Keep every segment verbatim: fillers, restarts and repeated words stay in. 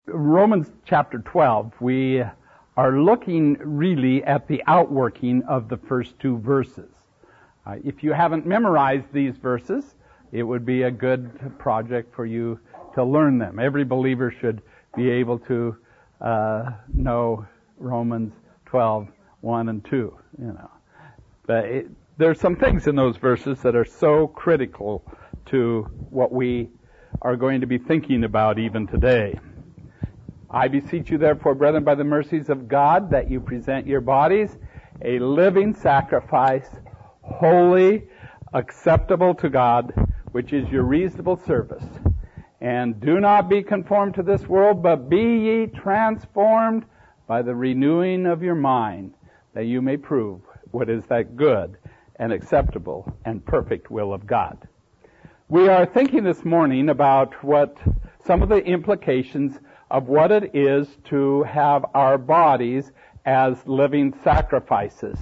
Romans chapter twelve, we are looking really at the outworking of the first two verses. Uh, if you haven't memorized these verses, it would be a good project for you to learn them. Every believer should be able to uh, know Romans twelve, one and two, you know. But it, there's some things in those verses that are so critical to what we are going to be thinking about even today. I beseech you, therefore, brethren, by the mercies of God, that you present your bodies a living sacrifice, holy, acceptable to God, which is your reasonable service. And do not be conformed to this world, but be ye transformed by the renewing of your mind, that you may prove what is that good and acceptable and perfect will of God. We are thinking this morning about what some of the implications of what it is to have our bodies as living sacrifices.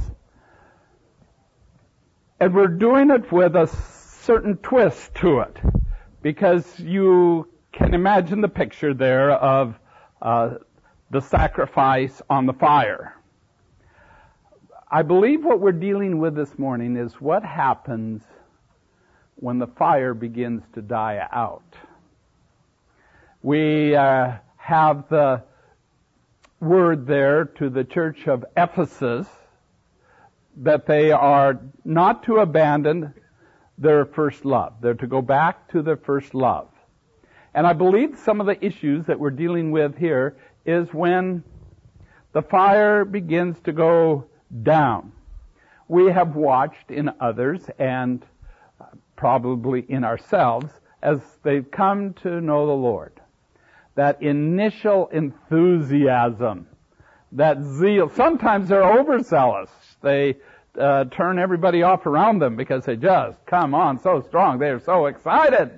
And we're doing it with a certain twist to it, because you can imagine the picture there of uh, the sacrifice on the fire. I believe what we're dealing with this morning is what happens when the fire begins to die out. We uh, have the word there to the church of Ephesus that they are not to abandon their first love. They're to go back to their first love. And I believe some of the issues that we're dealing with here is when the fire begins to go down. We have watched in others and probably in ourselves as they've come to know the Lord. That initial enthusiasm, that zeal. Sometimes they're overzealous. They uh, turn everybody off around them because they just come on so strong. They're so excited.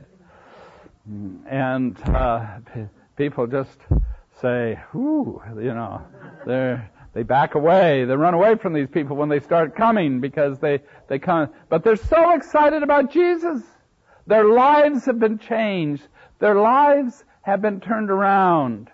And uh, p- people just say, whew, you know, they're, they back away. They run away from these people when they start coming because they, they come. But they're so excited about Jesus. Their lives have been changed. Their lives have been turned around.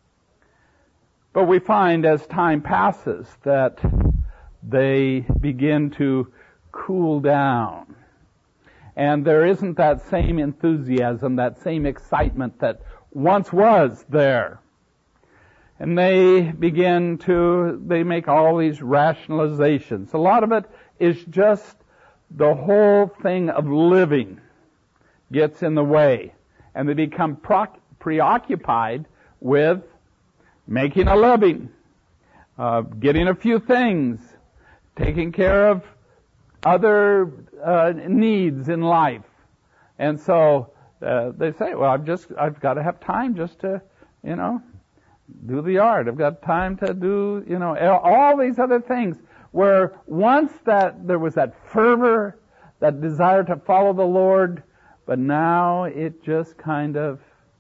But we find as time passes that they begin to cool down. And there isn't that same enthusiasm, that same excitement that once was there. And they begin to, they make all these rationalizations. A lot of it is just the whole thing of living gets in the way. And they become pro- preoccupied with making a living, uh, getting a few things, taking care of other uh, needs in life. And so uh, they say, well, I've just, I've got to have time just to, you know, do the yard. I've got time to do, you know, all these other things. Where once that there was that fervor, that desire to follow the Lord, but now it just kind of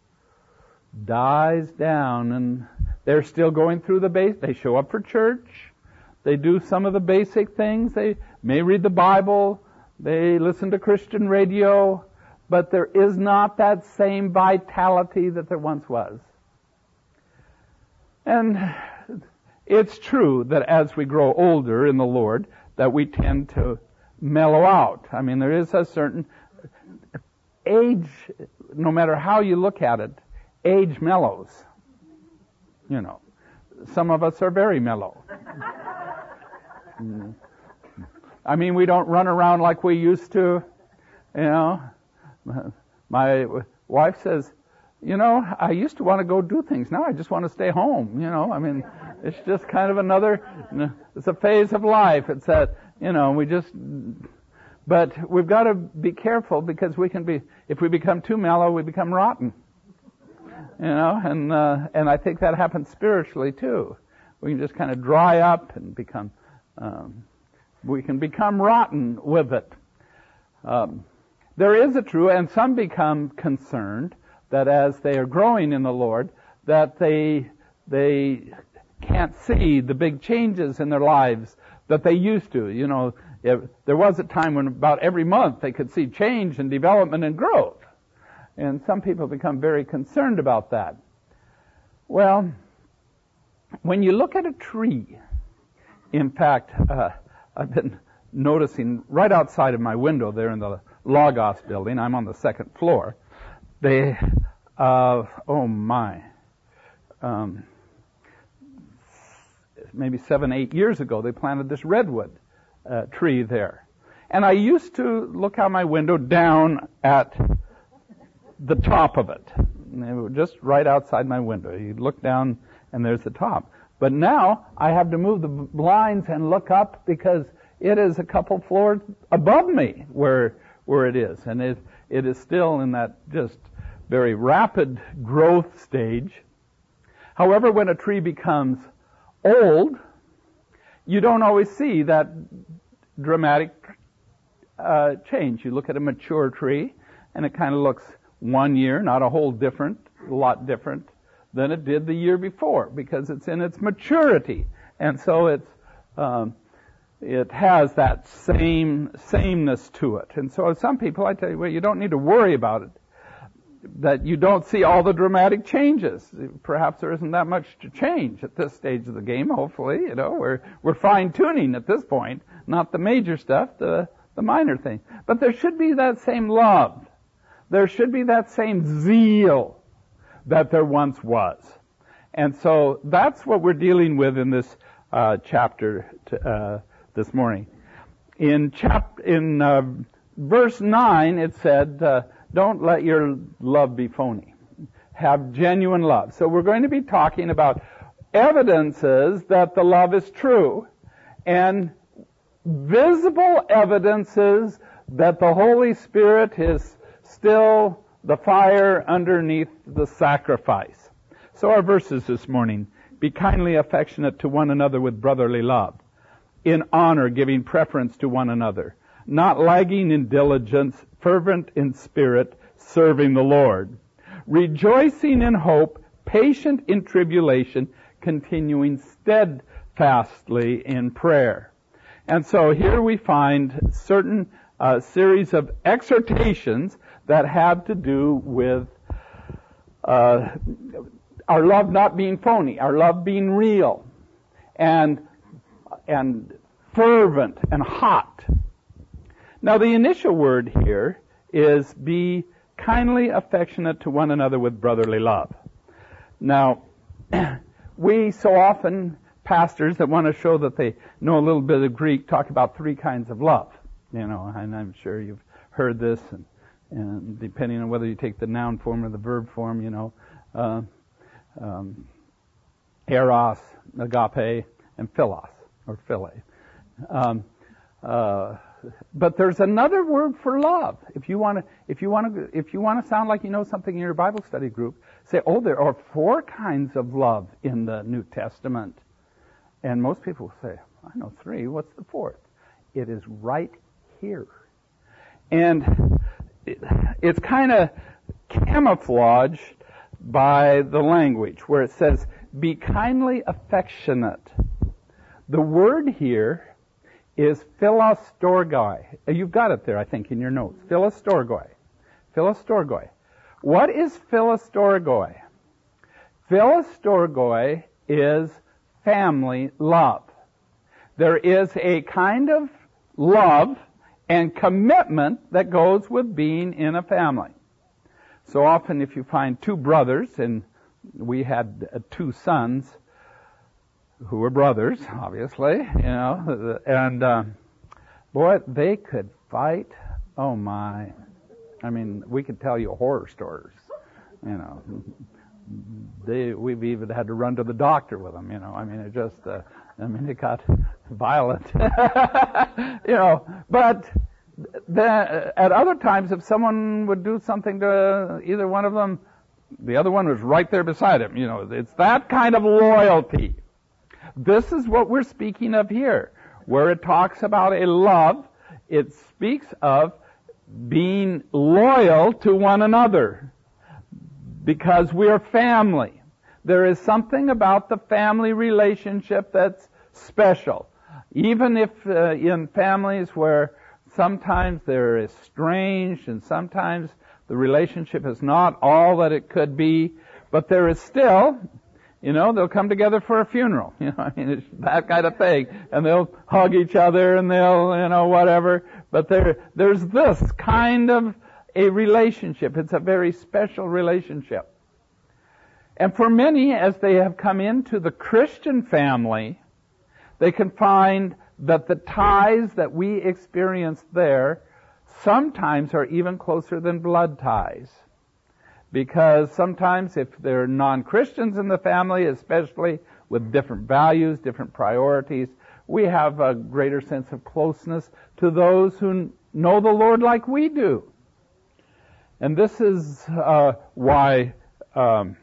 dies down, and they're still going through the base. They show up for church. They do some of the basic things. They may read the Bible. They listen to Christian radio, but there is not that same vitality that there once was. And it's true that as we grow older in the Lord, that we tend to mellow out. I mean, there is a certain age, no matter how you look at it, age mellows. You know, some of us are very mellow. I mean, we don't run around like we used to. You know, my wife says, you know, I used to want to go do things. Now I just want to stay home. You know, I mean, it's just kind of another, it's a phase of life. It's that, you know, we just, but we've got to be careful because we can be, if we become too mellow, we become rotten. You know, and uh, and I think that happens spiritually too. We can just kind of dry up and become, um, we can become rotten with it. Um, there is a true, and some become concerned that as they are growing in the Lord, that they they can't see the big changes in their lives that they used to. You know, if, there was a time when about every month they could see change and development and growth. And some people become very concerned about that. Well, when you look at a tree, in fact, uh, I've been noticing right outside of my window there in the Logos building, I'm on the second floor, they, uh, oh my, um, maybe seven, eight years ago, they planted this redwood uh, tree there. And I used to look out my window down at the top of it. And it was just right outside my window. You look down and there's the top. But now I have to move the blinds and look up because it is a couple floors above me where where it is. And it it is still in that just very rapid growth stage. However, when a tree becomes old, you don't always see that dramatic uh, change. You look at a mature tree, and it kind of looks one year, not a whole different, a lot different than it did the year before, because it's in its maturity, and so it's um, it has that same sameness to it. And so some people, I tell you, well, you don't need to worry about it, that you don't see all the dramatic changes. Perhaps there isn't that much to change at this stage of the game. Hopefully, you know, we're we're fine tuning at this point, not the major stuff, the the minor thing. But there should be that same love. There should be that same zeal that there once was. And so that's what we're dealing with in this uh, chapter to, uh, this morning. In chap in uh, verse nine, it said, uh, "Don't let your love be phony. Have genuine love." So we're going to be talking about evidences that the love is true, and visible evidences that the Holy Spirit is still the fire underneath the sacrifice. So our verses this morning: "Be kindly affectionate to one another with brotherly love, in honor giving preference to one another, not lagging in diligence, fervent in spirit, serving the Lord, rejoicing in hope, patient in tribulation, continuing steadfastly in prayer." And so here we find certain uh, series of exhortations that have to do with uh, our love not being phony, our love being real, and and fervent and hot. Now, the initial word here is "be kindly affectionate to one another with brotherly love." Now, we so often, pastors that want to show that they know a little bit of Greek, talk about three kinds of love. You know, and I'm sure you've heard this, and, and depending on whether you take the noun form or the verb form, you know, uh, um, eros, agape, and philos, or philia. Um, uh, but there's another word for love. If you want to, if you want to, if you want to sound like you know something in your Bible study group, say, "Oh, there are four kinds of love in the New Testament." And most people will say, "I know three. What's the fourth?" It is right here. And it, it's kind of camouflaged by the language where it says, "Be kindly affectionate." The word here is philostorgoi. You've got it there, I think, in your notes. Philostorgoi. Philostorgoi. What is philostorgoi? Philostorgoi is family love. There is a kind of love and commitment that goes with being in a family. So often if you find two brothers, and we had uh, two sons who were brothers, obviously, you know, and uh, boy, they could fight. Oh my. I mean, we could tell you horror stories, you know. They, we've even had to run to the doctor with them, you know. I mean, it just, uh, I mean, it got violent, you know. But the, at other times, if someone would do something to either one of them, the other one was right there beside him, you know. It's that kind of loyalty. This is what we're speaking of here, where it talks about a love. It speaks of being loyal to one another, because we are family. There is something about the family relationship that's special. Even if uh, in families where sometimes they're estranged and sometimes the relationship is not all that it could be, but there is still You know, they'll come together for a funeral. You know, I mean, it's that kind of thing. And they'll hug each other and they'll, you know, whatever. But there, there's this kind of a relationship. It's a very special relationship. And for many, as they have come into the Christian family, they can find that the ties that we experience there sometimes are even closer than blood ties. Because sometimes if there are non-Christians in the family, especially with different values, different priorities, we have a greater sense of closeness to those who know the Lord like we do. And this is uh, why um,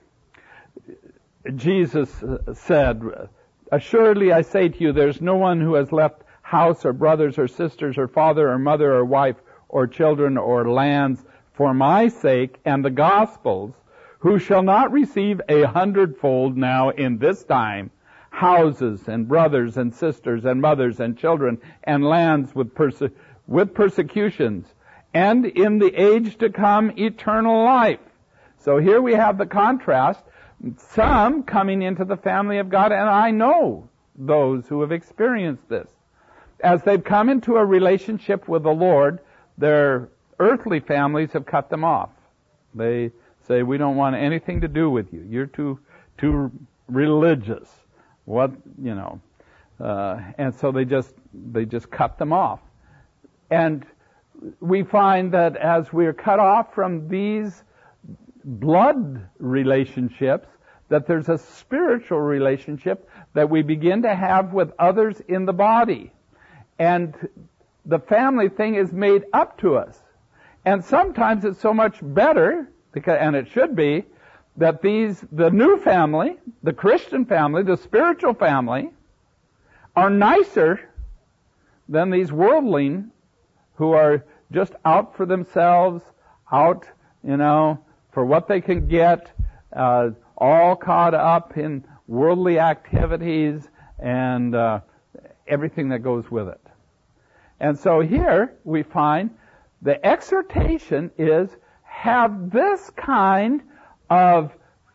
Jesus said, "Assuredly I say to you, there's no one who has left house or brothers or sisters or father or mother or wife or children or lands for my sake and the gospel's, who shall not receive a hundredfold now in this time, houses and brothers and sisters and mothers and children and lands with perse- with persecutions, and in the age to come eternal life." So here we have the contrast. Some coming into the family of God, and I know those who have experienced this. As they've come into a relationship with the Lord, their earthly families have cut them off. They say, "We don't want anything to do with you. You're too too religious." What, you know, uh, and so they just they just cut them off. And we find that as we're cut off from these blood relationships, that there's a spiritual relationship that we begin to have with others in the body. And the family thing is made up to us. And sometimes it's so much better, because, and it should be, that these, the new family, the Christian family, the spiritual family, are nicer than these worldling who are just out for themselves, out, you know, for what they can get, uh, all caught up in worldly activities and uh, everything that goes with it. And so here we find the exhortation is, have this kind of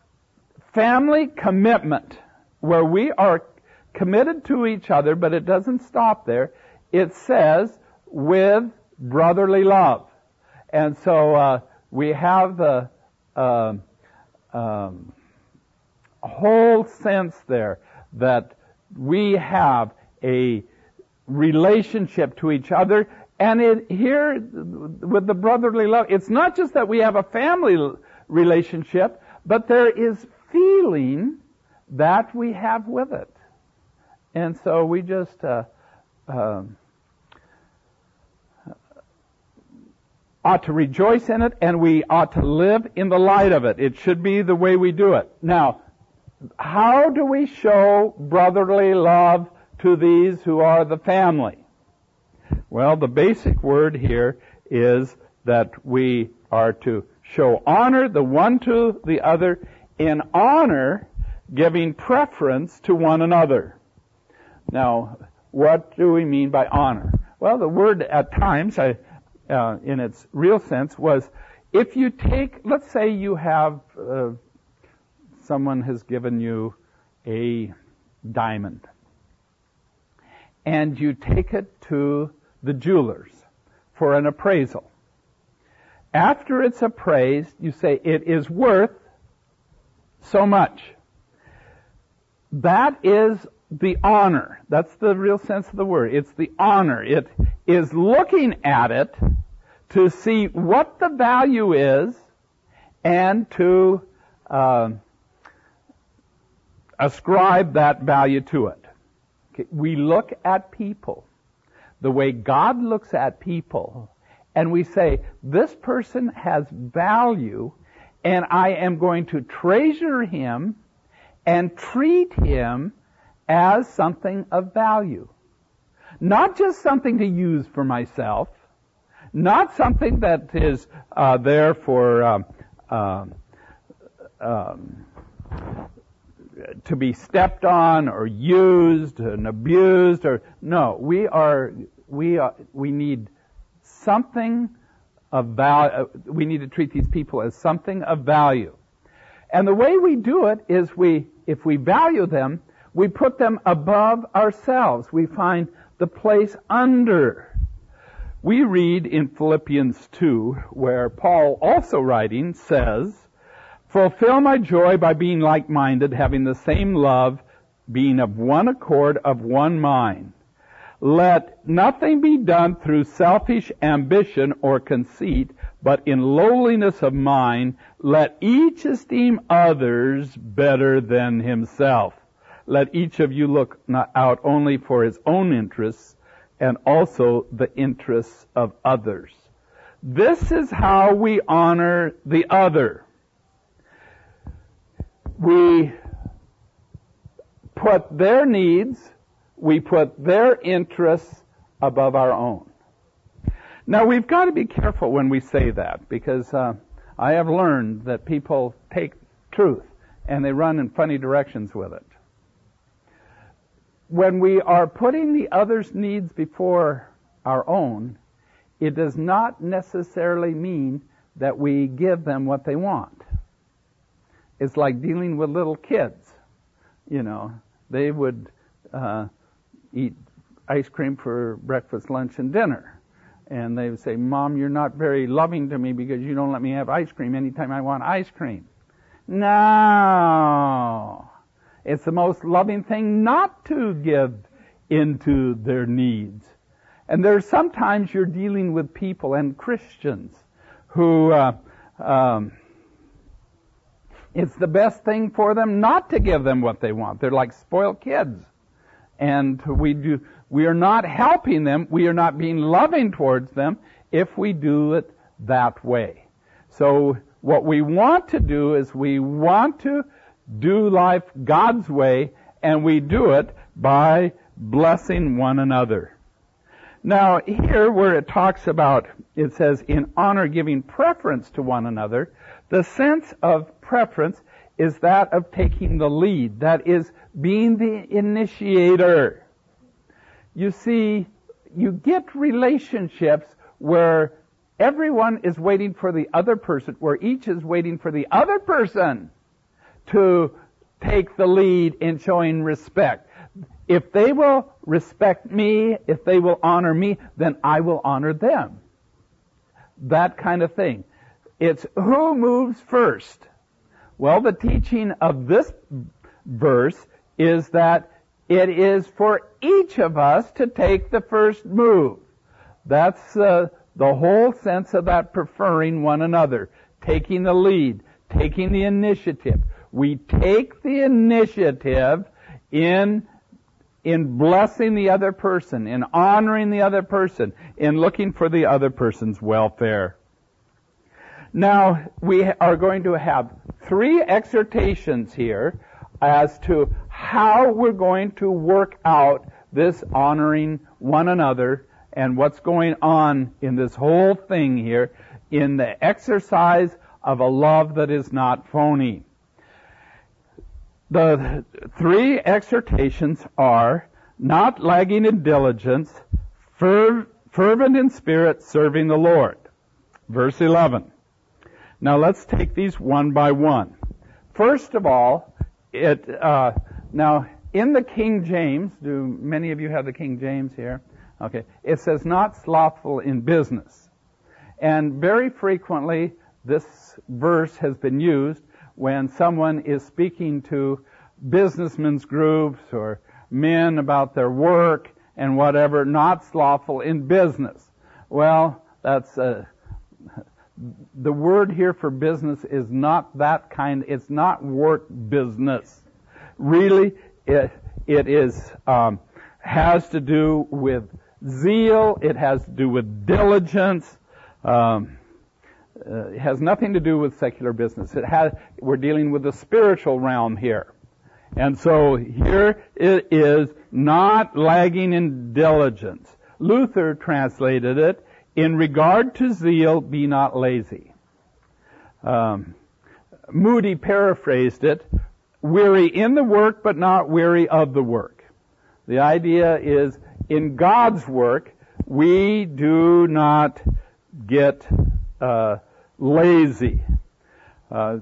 family commitment where we are committed to each other, but it doesn't stop there. It says, with brotherly love. And so uh, we have the uh, um, whole sense there that we have a relationship to each other. And it, here, with the brotherly love, it's not just that we have a family relationship, but there is feeling that we have with it. And so we just uh, uh, ought to rejoice in it, and we ought to live in the light of it. It should be the way we do it. Now, how do we show brotherly love to these who are the family? Well, the basic word here is that we are to show honor the one to the other, in honor giving preference to one another. Now, what do we mean by honor? Well, the word at times, I, uh, in its real sense, was if you take, let's say you have, uh, someone has given you a diamond, and you take it to the jewelers for an appraisal. After it's appraised, you say it is worth so much. That is the honor. That's the real sense of the word. It's the honor. It is looking at it to see what the value is and to uh, ascribe that value to it. Okay. We look at people the way God looks at people, and we say, this person has value, and I am going to treasure him and treat him as something of value. Not just something to use for myself, not something that is uh, there for um, um, um, to be stepped on or used and abused, or no, we are we are we need something of value. We need to treat these people as something of value. And the way we do it is we, if we value them, we put them above ourselves. We find the place under. We read in Philippians two, where Paul, also writing, says, "Fulfill my joy by being like-minded, having the same love, being of one accord, of one mind. Let nothing be done through selfish ambition or conceit, but in lowliness of mind, let each esteem others better than himself. Let each of you look not out only for his own interests, and also the interests of others." This is how we honor the other. We put their needs, we put their interests above our own. Now, we've got to be careful when we say that, because uh, I have learned that people take truth and they run in funny directions with it. When we are putting the other's needs before our own, it does not necessarily mean that we give them what they want. It's like dealing with little kids. You know, they would uh, eat ice cream for breakfast, lunch, and dinner. And they would say, "Mom, you're not very loving to me because you don't let me have ice cream anytime I want ice cream." No. It's the most loving thing not to give into their needs. And there's sometimes you're dealing with people and Christians who uh, um, it's the best thing for them not to give them what they want. They're like spoiled kids. And we do we are not helping them, we are not being loving towards them if we do it that way. So what we want to do is we want to do life God's way, and we do it by blessing one another. Now, here where it talks about, it says, in honor giving preference to one another, the sense of preference is that of taking the lead. That is, being the initiator. You see, you get relationships where everyone is waiting for the other person, where each is waiting for the other person to take the lead in showing respect. If they will respect me, if they will honor me, then I will honor them. That kind of thing. It's who moves first. Well, the teaching of this verse is that it is for each of us to take the first move. That's uh, the whole sense of that preferring one another, taking the lead, taking the initiative. We take the initiative in in blessing the other person, in honoring the other person, in looking for the other person's welfare. Now, we are going to have three exhortations here as to how we're going to work out this honoring one another and what's going on in this whole thing here in the exercise of a love that is not phony. The three exhortations are not lagging in diligence, fer- fervent in spirit, serving the Lord. Verse eleven. Now let's take these one by one. First of all, it uh, now in the King James, do many of you have the King James here? Okay. It says not slothful in business. And very frequently this verse has been used when someone is speaking to businessmen's groups or men about their work and whatever, not slothful in business. Well, that's uh, the word here for business is not that kind. It's not work business. Really, it it is um, has to do with zeal. It has to do with diligence. Um, Uh, it has nothing to do with secular business. It has, we're dealing with the spiritual realm here. And so here it is not lagging in diligence. Luther translated it, in regard to zeal, be not lazy. Um, Moody paraphrased it, weary in the work, but not weary of the work. The idea is, in God's work, we do not get uh, lazy. Uh,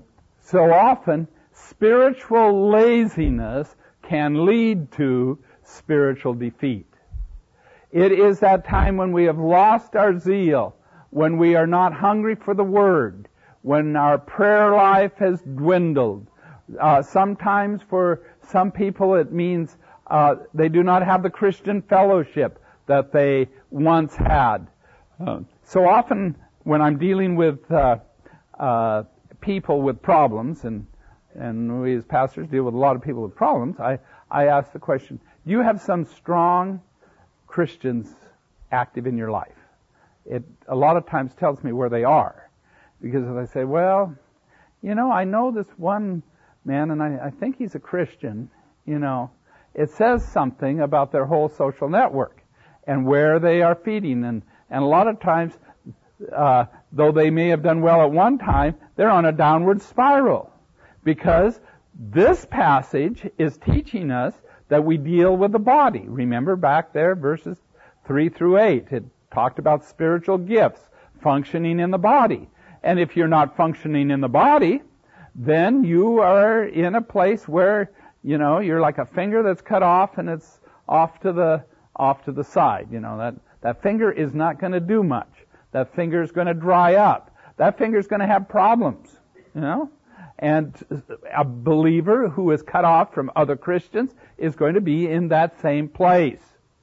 So often, spiritual laziness can lead to spiritual defeat. It is that time when we have lost our zeal, when we are not hungry for the Word, when our prayer life has dwindled. Uh, sometimes for some people it means uh, they do not have the Christian fellowship that they once had. Uh, so often when I'm dealing with uh, uh, people with problems, and and we as pastors deal with a lot of people with problems, I, I ask the question, do you have some strong Christians active in your life? It a lot of times tells me where they are. Because if I say, well, you know, I know this one man and I, I think he's a Christian, you know, it says something about their whole social network and where they are feeding. And, and a lot of times, uh, though they may have done well at one time, they're on a downward spiral. Because this passage is teaching us that we deal with the body. Remember back there, verses three through eight, it talked about spiritual gifts functioning in the body. And if you're not functioning in the body, then you are in a place where, you know, you're like a finger that's cut off and it's off to the off to the side. You know, that, that finger is not going to do much. That finger is going to dry up. That finger is going to have problems, you know. And a believer who is cut off from other Christians is going to be in that same place.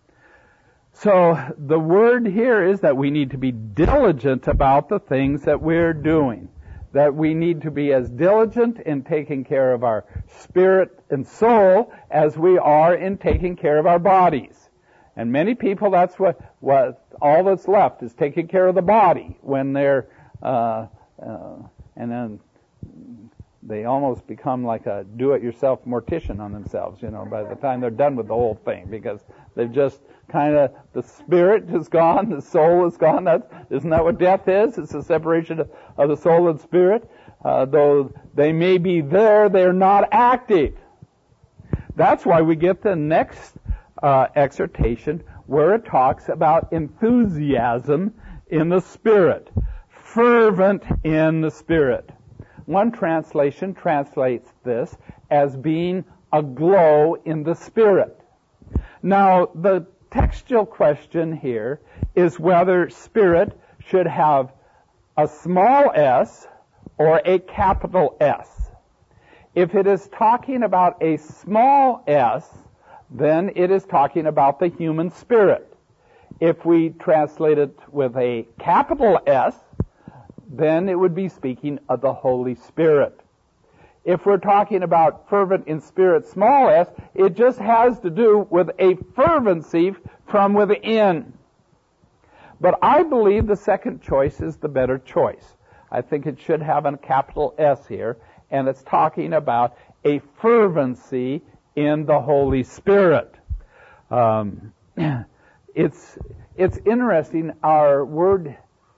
So the word here is that we need to be diligent about the things that we're doing. That we need to be as diligent in taking care of our spirit and soul as we are in taking care of our bodies. And many people, that's what, what all that's left is taking care of the body when they're, uh, uh, and then they almost become like a do-it-yourself mortician on themselves, you know, by the time they're done with the whole thing, because they've just kind of, the spirit is gone, the soul is gone. That's, isn't that what death is? It's the separation of, of the soul and spirit. Uh, though they may be there, they're not active. That's why we get the next uh, exhortation where it talks about enthusiasm in the spirit, fervent in the spirit. One translation translates this as being aglow in the spirit. Now, the textual question here is whether spirit should have a small s or a capital S. If it is talking about a small s, then it is talking about the human spirit. If we translate it with a capital S, then it would be speaking of the Holy Spirit. If we're talking about fervent in spirit, small s, it just has to do with a fervency from within. But I believe the second choice is the better choice. I think it should have a capital S here, and it's talking about a fervency in the Holy Spirit. Um, it's it's interesting. Our word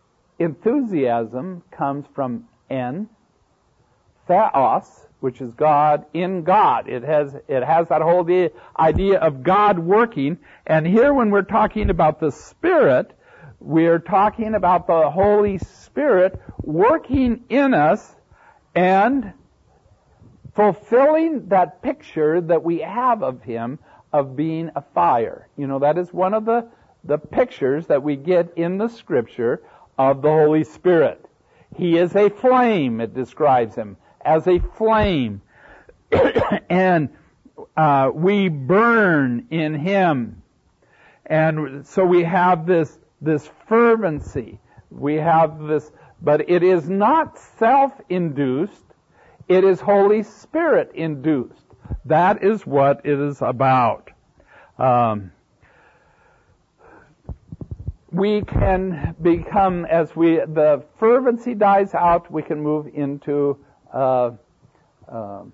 enthusiasm comes from en, theos, which is God in God. It has it has that whole idea of God working. And here, when we're talking about the Spirit, we're talking about the Holy Spirit working in us and fulfilling that picture that we have of Him of being a fire. You know, that is one of the, the pictures that we get in the Scripture of the Holy Spirit. He is a flame, it describes Him as a flame. And uh, we burn in Him. And so we have this this fervency. We have this, but it is not self-induced. It is Holy Spirit-induced. That is what it is about. Um, we can become, as we the fervency dies out, we can move into uh, uh,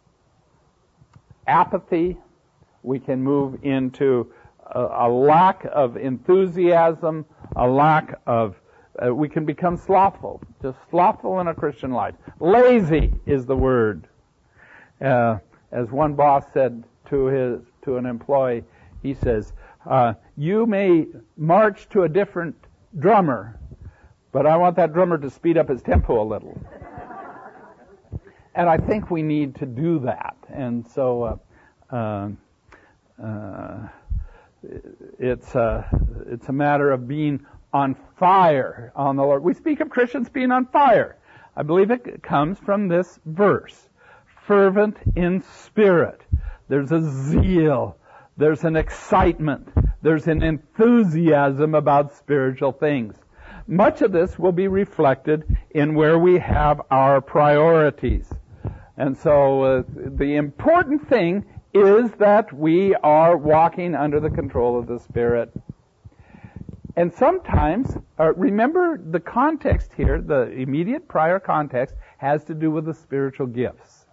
apathy. We can move into a, a lack of enthusiasm, a lack of, uh, we can become slothful, just slothful in a Christian life. Lazy is the word. Uh, as one boss said to his to an employee, he says, uh, you may march to a different drummer, but I want that drummer to speed up his tempo a little. and I think we need to do that. And so, uh, uh, uh, it's a, it's a matter of being on fire on the Lord. We speak of Christians being on fire. I believe it comes from this verse. Fervent in spirit. There's a zeal. There's an excitement. There's an enthusiasm about spiritual things. Much of this will be reflected in where we have our priorities. And so uh, the important thing is that we are walking under the control of the Spirit. And sometimes, uh, remember the context here, the immediate prior context, has to do with the spiritual gifts.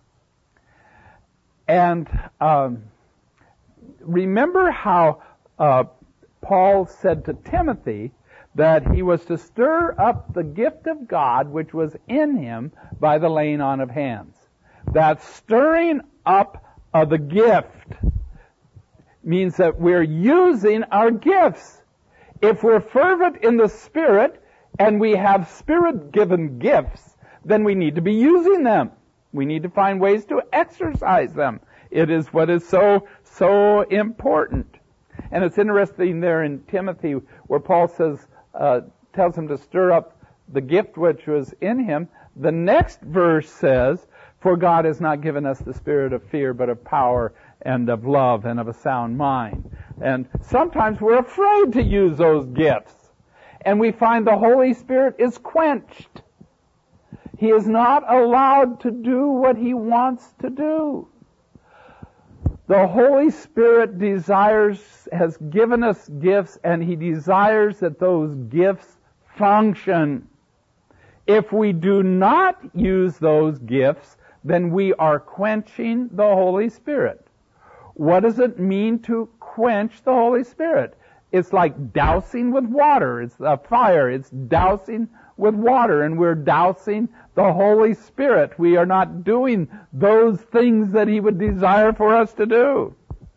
And um, remember how uh, Paul said to Timothy that he was to stir up the gift of God which was in him by the laying on of hands. That stirring up of the gift means that we're using our gifts. If we're fervent in the Spirit and we have Spirit-given gifts, then we need to be using them. We need to find ways to exercise them. It is what is so, so important. And it's interesting there in Timothy where Paul says, uh, tells him to stir up the gift which was in him. The next verse says, for God has not given us the spirit of fear, but of power and of love and of a sound mind. And sometimes we're afraid to use those gifts. And we find the Holy Spirit is quenched. He is not allowed to do what He wants to do. The Holy Spirit desires, has given us gifts, and He desires that those gifts function. If we do not use those gifts, then we are quenching the Holy Spirit. What does it mean to quench the Holy Spirit? It's like dousing with water. It's a fire. It's dousing with water, and we're dousing the Holy Spirit. We are not doing those things that He would desire for us to do.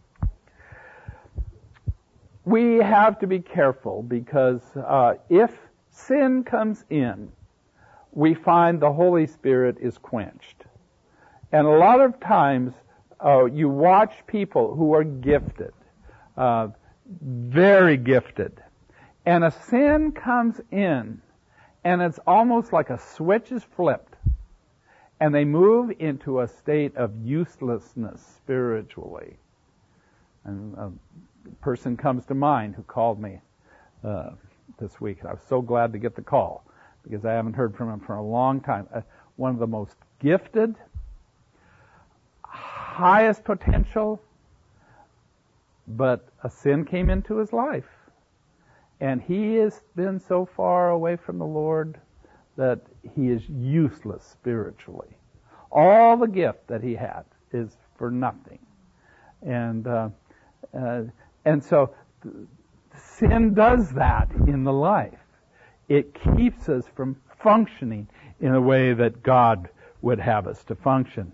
We have to be careful because uh, if sin comes in, we find the Holy Spirit is quenched. And a lot of times, uh, you watch people who are gifted, uh, very gifted, and a sin comes in, and it's almost like a switch is flipped, and they move into a state of uselessness spiritually. And a person comes to mind who called me uh, this week, and I was so glad to get the call, because I haven't heard from him for a long time. Uh, one of the most gifted, highest potential, but a sin came into his life. And he has been so far away from the Lord that he is useless spiritually. All the gift that he had is for nothing. And uh, uh, and so sin does that in the life. It keeps us from functioning in a way that God would have us to function.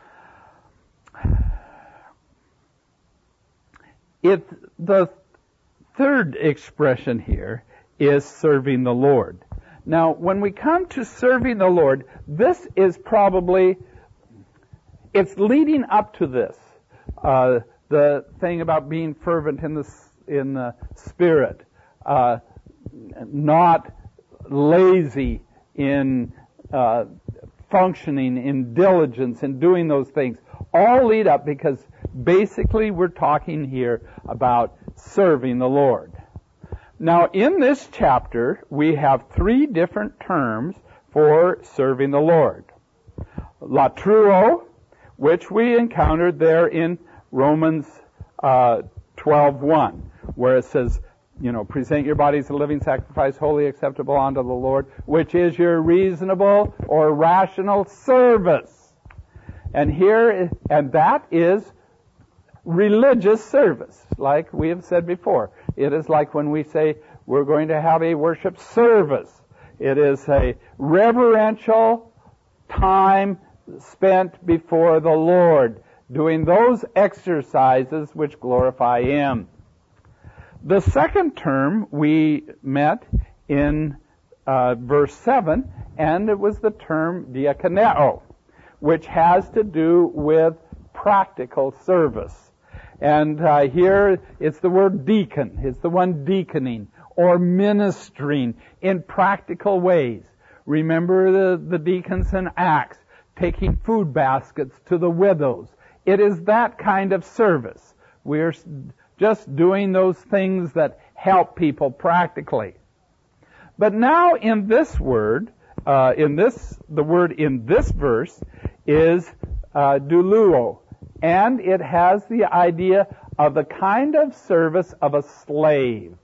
It, the third expression here is serving the Lord. Now, when we come to serving the Lord, this is probably, it's leading up to this. Uh, the thing about being fervent in the, in the Spirit, uh, not lazy in uh, functioning, in diligence, in doing those things, all lead up because basically we're talking here about serving the Lord. Now, in this chapter, we have three different terms for serving the Lord. Latruo, which we encountered there in Romans uh, twelve one, where it says, you know, present your bodies a living sacrifice, wholly acceptable unto the Lord, which is your reasonable or rational service. And here, and that is religious service, like we have said before. It is like when we say we're going to have a worship service. It is a reverential time spent before the Lord, doing those exercises which glorify Him. The second term we met in uh, verse seven, and it was the term diakoneo, which has to do with practical service. And uh, here it's the word deacon. It's the one deaconing or ministering in practical ways. Remember the, the deacons in Acts taking food baskets to the widows. It is that kind of service. We're just doing those things that help people practically. But now in this word, uh, in this, the word in this verse is uh, douleuo, and it has the idea of the kind of service of a slave.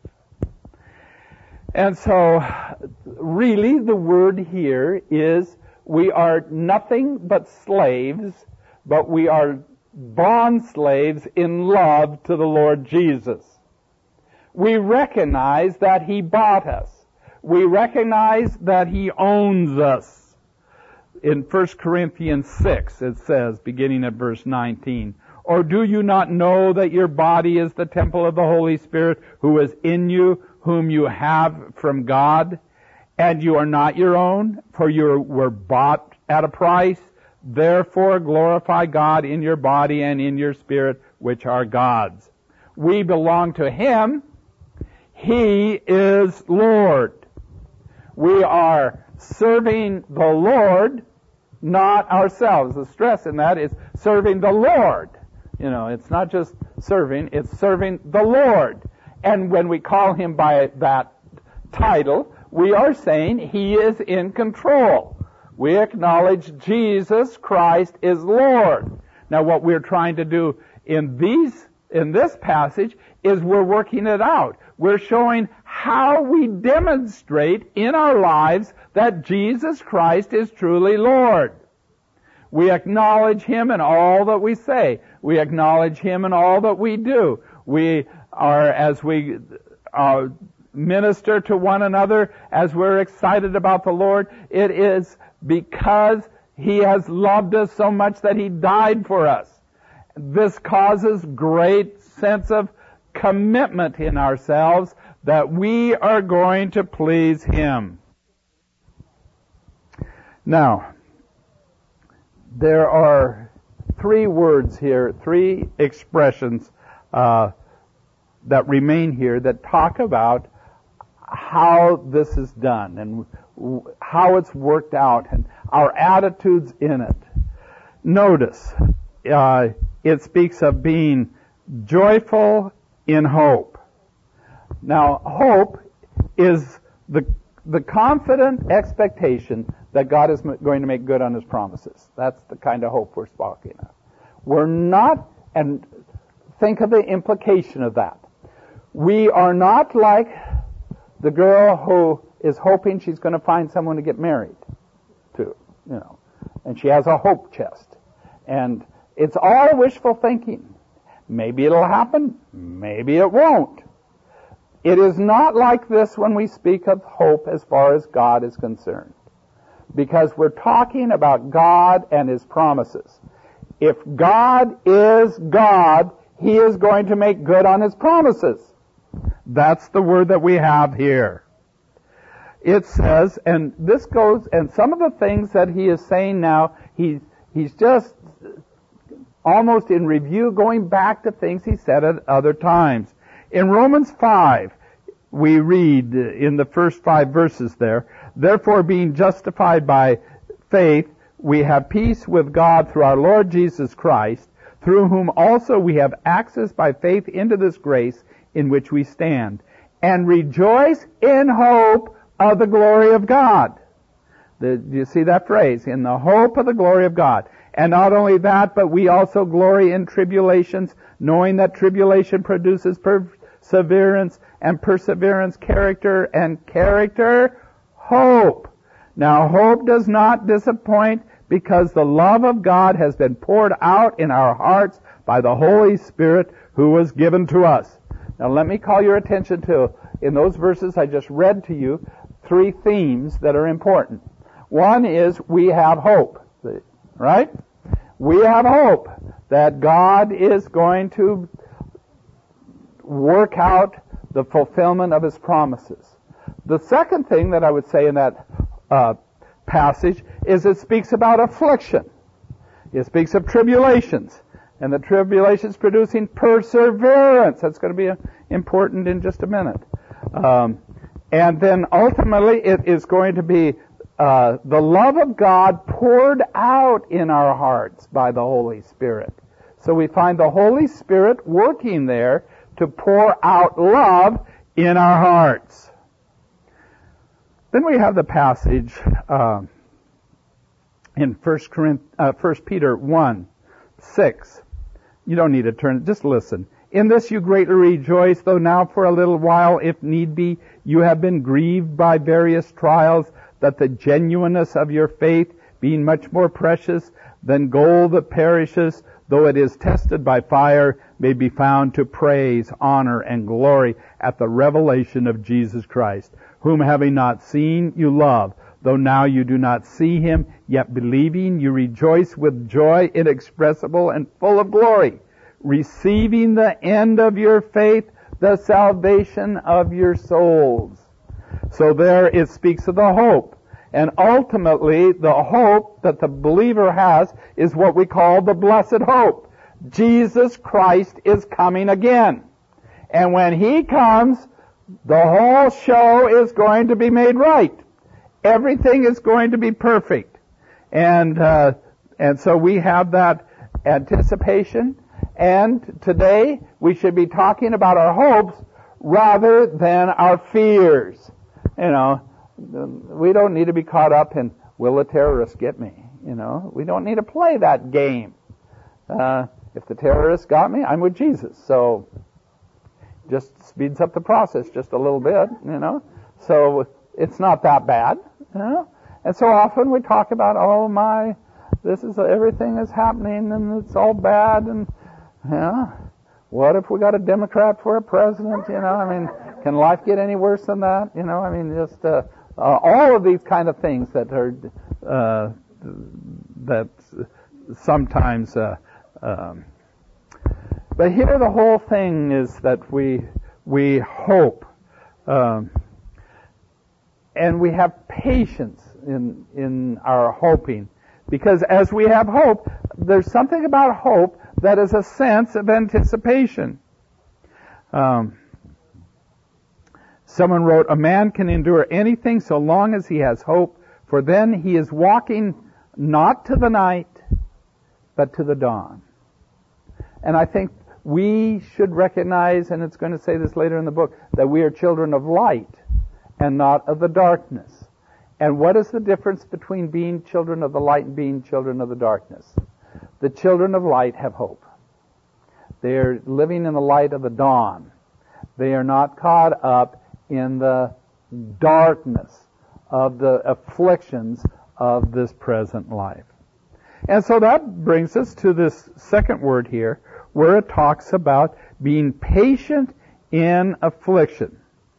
And so, really the word here is we are nothing but slaves, but we are bond slaves in love to the Lord Jesus. We recognize that He bought us. We recognize that He owns us. In First Corinthians six, it says, beginning at verse nineteen, "Or do you not know that your body is the temple of the Holy Spirit who is in you, whom you have from God? And you are not your own, for you were bought at a price. Therefore glorify God in your body and in your spirit, which are God's." We belong to Him. He is Lord. We are serving the Lord, not ourselves. The stress in that is serving the Lord. You know, it's not just serving, it's serving the Lord. And when we call Him by that title, we are saying He is in control. We acknowledge Jesus Christ is Lord. Now what we're trying to do in these, in this passage is we're working it out. We're showing how we demonstrate in our lives that Jesus Christ is truly Lord. We acknowledge Him in all that we say. We acknowledge Him in all that we do. We are, as we uh, minister to one another, as we're excited about the Lord, it is because He has loved us so much that He died for us. This causes great sense of commitment in ourselves that we are going to please Him. Now, there are three words here, three expressions uh, that remain here that talk about how this is done and w- how it's worked out and our attitudes in it. Notice, uh, it speaks of being joyful in hope. Now, hope is the the confident expectation that God is going to make good on His promises. That's the kind of hope we're speaking of. We're not, and think of the implication of that. We are not like the girl who is hoping she's going to find someone to get married to, you know, and she has a hope chest. And it's all wishful thinking. Maybe it'll happen, maybe it won't. It is not like this when we speak of hope as far as God is concerned, because we're talking about God and His promises. If God is God, He is going to make good on His promises. That's the word that we have here. It says, and this goes, and some of the things that he is saying now, he's, he's just almost in review, going back to things he said at other times. In Romans five, we read in the first five verses there, "Therefore, being justified by faith, we have peace with God through our Lord Jesus Christ, through whom also we have access by faith into this grace in which we stand, and rejoice in hope of the glory of God." The, do you see that phrase? In the hope of the glory of God. And not only that, but we also glory in tribulations, knowing that tribulation produces perseverance, and perseverance character, and character hope. Now, hope does not disappoint, because the love of God has been poured out in our hearts by the Holy Spirit who was given to us. Now, let me call your attention to, in those verses I just read to you, three themes that are important. One is we have hope. Right? We have hope that God is going to work out the fulfillment of His promises. The second thing that I would say in that uh, passage is it speaks about affliction. It speaks of tribulations, and the tribulations producing perseverance. That's going to be uh, important in just a minute. Um, and then ultimately it is going to be uh, the love of God poured out in our hearts by the Holy Spirit. So we find the Holy Spirit working there to pour out love in our hearts. Then we have the passage uh, in First Peter one, six. You don't need to turn, just listen. In this you greatly rejoice, though now for a little while, if need be, you have been grieved by various trials, that the genuineness of your faith, being much more precious than gold that perishes, though it is tested by fire, may be found to praise, honor, and glory at the revelation of Jesus Christ, whom having not seen, you love. Though now you do not see him, yet believing, you rejoice with joy inexpressible and full of glory, receiving the end of your faith, the salvation of your souls. So there it speaks of the hope. And ultimately, the hope that the believer has is what we call the blessed hope. Jesus Christ is coming again. And when he comes, the whole show is going to be made right. Everything is going to be perfect. And, uh, and so we have that anticipation. And today, we should be talking about our hopes rather than our fears. You know, we don't need to be caught up in, will the terrorists get me? You know, we don't need to play that game. Uh, if the terrorists got me, I'm with Jesus. So, just speeds up the process just a little bit, you know. So, it's not that bad, you know. And so often we talk about, oh my, this is, everything is happening and it's all bad and, you know, what if we got a Democrat for a president, you know, I mean, can life get any worse than that, you know, I mean, just, uh, uh all of these kind of things that are, uh, that sometimes, uh, um, but here the whole thing is that we, we hope, um, and we have patience in, in our hoping. Because as we have hope, there's something about hope that is a sense of anticipation. Um, someone wrote, a man can endure anything so long as he has hope, for then he is walking not to the night, but to the dawn. And I think we should recognize, and it's going to say this later in the book, that we are children of light and not of the darkness. And what is the difference between being children of the light and being children of the darkness? The children of light have hope. They are living in the light of the dawn. They are not caught up in the darkness of the afflictions of this present life. And so that brings us to this second word here, where it talks about being patient in affliction.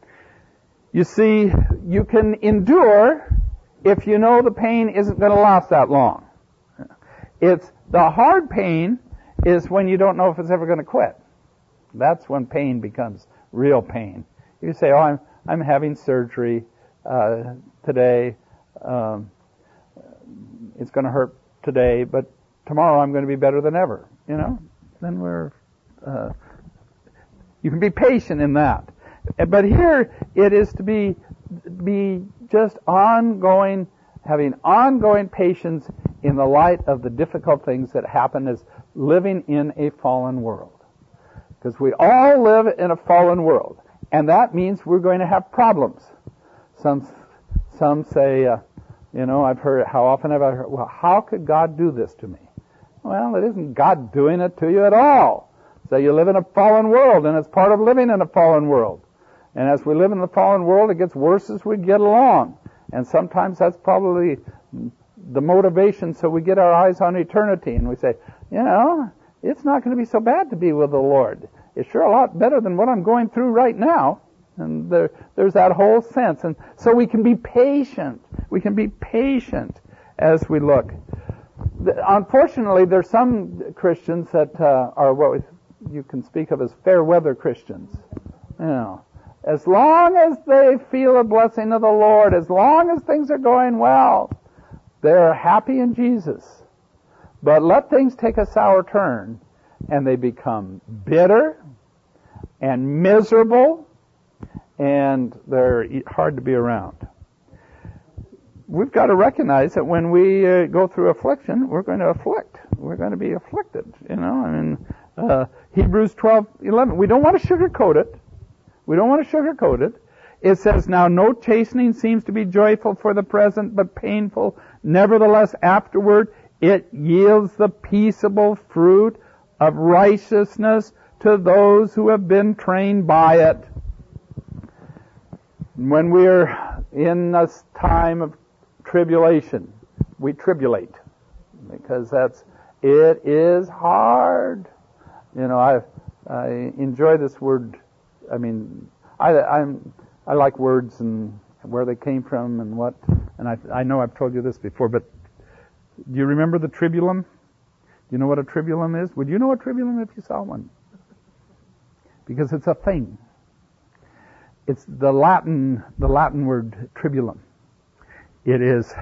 You see, you can endure if you know the pain isn't going to last that long. It's the hard pain is when you don't know if it's ever going to quit. That's when pain becomes real pain. You say, "Oh, I'm I'm having surgery uh, today. Um, it's going to hurt today, but tomorrow I'm going to be better than ever." You know, then we're uh, you can be patient in that. But here it is to be be just ongoing, having ongoing patience in the light of the difficult things that happen as living in a fallen world. Because we all live in a fallen world, and that means we're going to have problems. Some some say, uh, you know, I've heard, how often have I heard, well, how could God do this to me? Well, it isn't God doing it to you at all. So you live in a fallen world, and it's part of living in a fallen world. And as we live in the fallen world, it gets worse as we get along. And sometimes that's probably the motivation, so we get our eyes on eternity, and we say, you know, it's not going to be so bad to be with the Lord. It's sure a lot better than what I'm going through right now. And there, there's that whole sense. And so we can be patient. We can be patient as we look. Unfortunately, there's some Christians that uh, are what we, you can speak of as fair weather Christians. You know, as long as they feel a blessing of the Lord, as long as things are going well, they're happy in Jesus. But let things take a sour turn, and they become bitter and miserable, and they're hard to be around. We've got to recognize that when we uh, go through affliction, we're going to afflict. We're going to be afflicted. You know, I mean, uh, Hebrews twelve eleven. We don't want to sugarcoat it. We don't want to sugarcoat it. It says, now no chastening seems to be joyful for the present, but painful. Nevertheless, afterward, it yields the peaceable fruit of righteousness to those who have been trained by it. When we're in a time of tribulation, we tribulate, because that's, it is hard. You know, I I enjoy this word. I mean, I I'm I like words and where they came from and what, and I I know I've told you this before, but do you remember the tribulum? Do you know what a tribulum is? Would you know a tribulum if you saw one? Because it's a thing. It's the Latin the Latin word tribulum. It is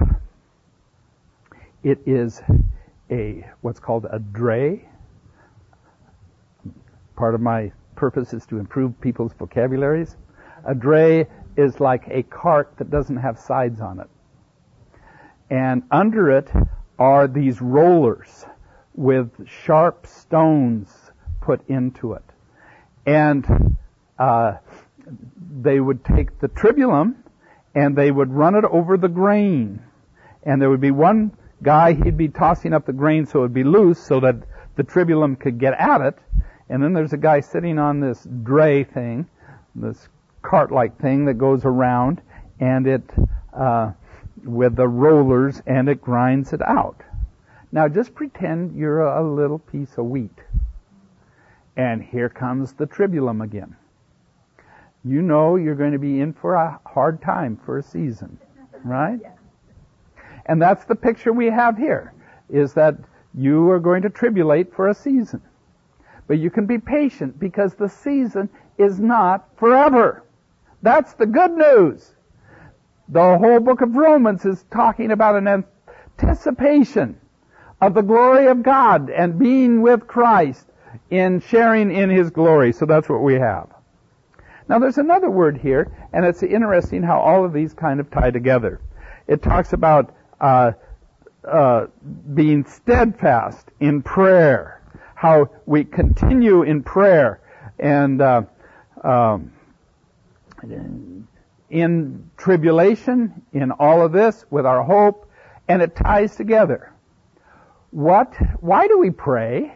it is a what's called a dray. Part of my purpose is to improve people's vocabularies. A dray is like a cart that doesn't have sides on it. And under it are these rollers with sharp stones put into it. And uh, they would take the tribulum and they would run it over the grain. And there would be one guy, he'd be tossing up the grain so it would be loose so that the tribulum could get at it. And then there's a guy sitting on this dray thing, this cart-like thing that goes around, and it, uh, with the rollers, and it grinds it out. Now just pretend you're a little piece of wheat. And here comes the tribulum again. You know you're going to be in for a hard time for a season, right? And that's the picture we have here, is that you are going to tribulate for a season. But you can be patient because the season is not forever. That's the good news. The whole book of Romans is talking about an anticipation of the glory of God and being with Christ in sharing in His glory. So that's what we have. Now there's another word here, and it's interesting how all of these kind of tie together. It talks about uh, uh, being steadfast in prayer, how we continue in prayer, and uh, um, in tribulation, in all of this, with our hope, and it ties together. What? Why do we pray?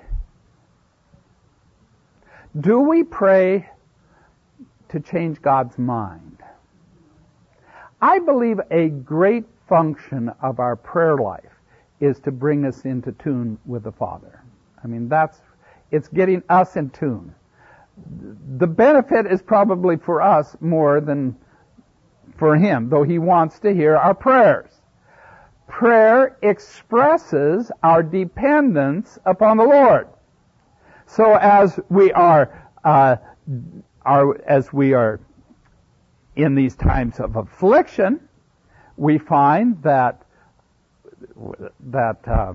Do we pray to change God's mind? I believe a great function of our prayer life is to bring us into tune with the Father. I mean, that's, it's getting us in tune. The benefit is probably for us more than for Him, though He wants to hear our prayers. Prayer expresses our dependence upon the Lord. So as we are, uh, are as we are in these times of affliction, we find that that uh,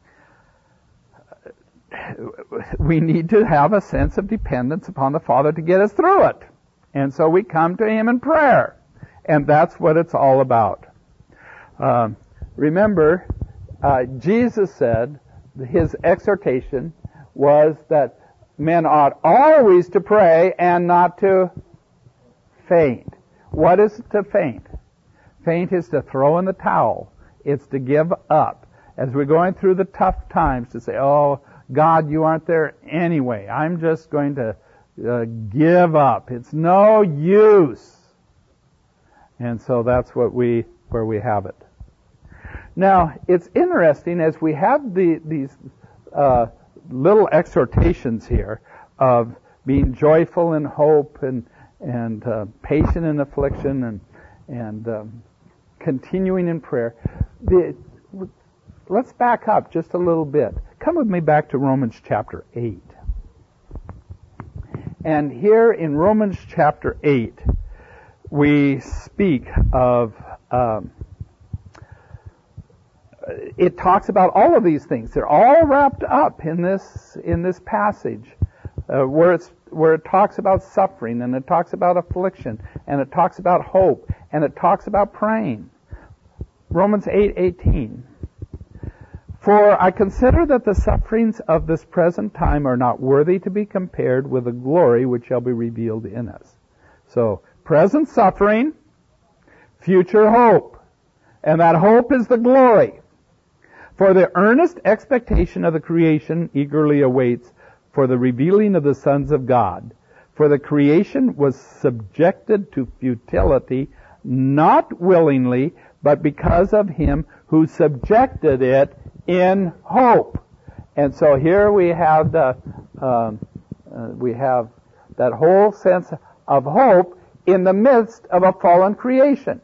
we need to have a sense of dependence upon the Father to get us through it. And so we come to Him in prayer. And that's what it's all about. Uh, remember, uh, Jesus said, His exhortation was that men ought always to pray and not to faint. What is to faint? Faint is to throw in the towel. It's to give up. As we're going through the tough times, to say, oh, God, you aren't there anyway. I'm just going to uh, give up. It's no use. And so that's what we, where we have it. Now, it's interesting as we have the, these uh, little exhortations here of being joyful in hope and and uh, patient in affliction and and um, continuing in prayer. The, let's back up just a little bit. Come with me back to Romans chapter eight. And here in Romans chapter eight, we speak of um, it talks about all of these things. They're all wrapped up in this in this passage, uh, where it's where it talks about suffering, and it talks about affliction, and it talks about hope, and it talks about praying. Romans eight eighteen. For I consider that the sufferings of this present time are not worthy to be compared with the glory which shall be revealed in us. So, present suffering, future hope. And that hope is the glory. For the earnest expectation of the creation eagerly awaits for the revealing of the sons of God. For the creation was subjected to futility, not willingly, but because of him who subjected it in hope. And so here we have the um, uh, we have that whole sense of hope in the midst of a fallen creation.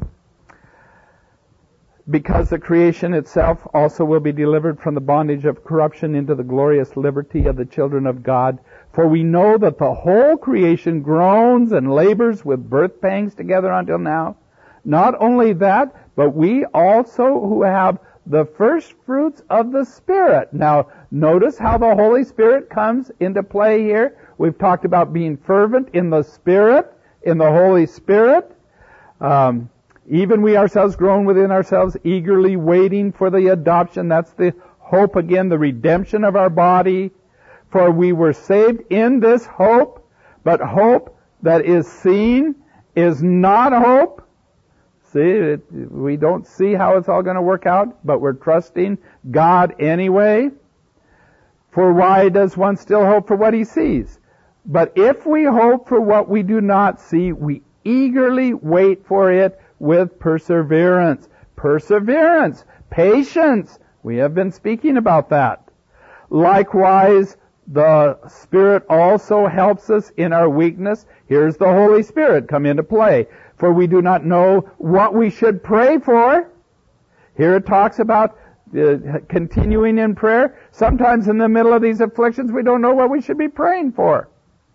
Because the creation itself also will be delivered from the bondage of corruption into the glorious liberty of the children of God. For we know that the whole creation groans and labors with birth pangs together until now. Not only that, but we also who have the first fruits of the Spirit. Now, notice how the Holy Spirit comes into play here. We've talked about being fervent in the Spirit, in the Holy Spirit. Um, even we ourselves groan within ourselves, eagerly waiting for the adoption. That's the hope again, the redemption of our body. For we were saved in this hope, but hope that is seen is not hope. See, it, we don't see how it's all going to work out, but we're trusting God anyway. For why does one still hope for what he sees? But if we hope for what we do not see, we eagerly wait for it with perseverance. Perseverance, patience. We have been speaking about that. Likewise, the Spirit also helps us in our weakness. Here's the Holy Spirit come into play. For we do not know what we should pray for. Here it talks about uh, continuing in prayer. Sometimes in the middle of these afflictions, we don't know what we should be praying for.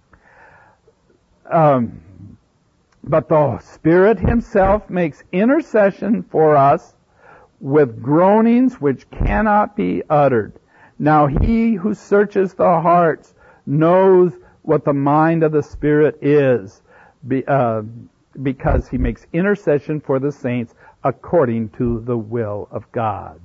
Um, but the Spirit Himself makes intercession for us with groanings which cannot be uttered. Now He who searches the hearts knows what the mind of the Spirit is. Be, uh, because He makes intercession for the saints according to the will of God.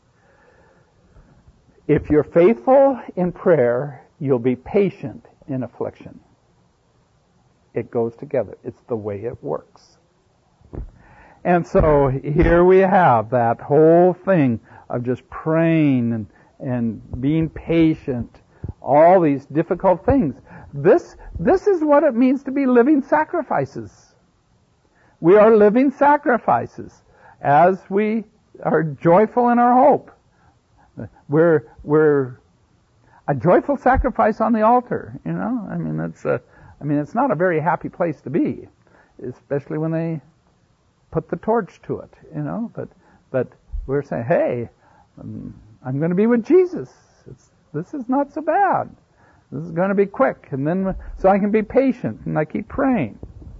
If you're faithful in prayer, you'll be patient in affliction. It goes together. It's the way it works. And so here we have that whole thing of just praying and, and being patient, all these difficult things. This, this is what it means to be living sacrifices. We are living sacrifices as we are joyful in our hope. We're, we're a joyful sacrifice on the altar, you know? I mean, it's a, I mean, it's not a very happy place to be, especially when they put the torch to it, you know? But, but we're saying, hey, um, I'm going to be with Jesus. It's, this is not so bad. This is going to be quick. And then, so I can be patient and I keep praying.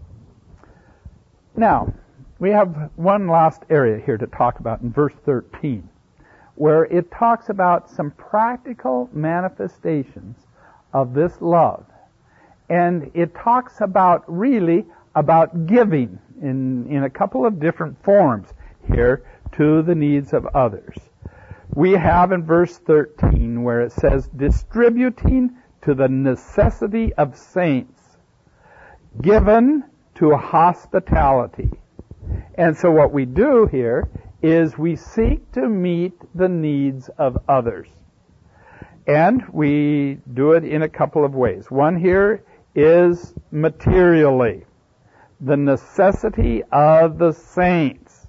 Now, we have one last area here to talk about in verse thirteen, where it talks about some practical manifestations of this love. And it talks about, really, about giving in, in a couple of different forms here to the needs of others. We have in verse thirteen where it says, distributing to the necessity of saints, given to hospitality. And so what we do here is we seek to meet the needs of others. And we do it in a couple of ways. One here is materially, the necessity of the saints.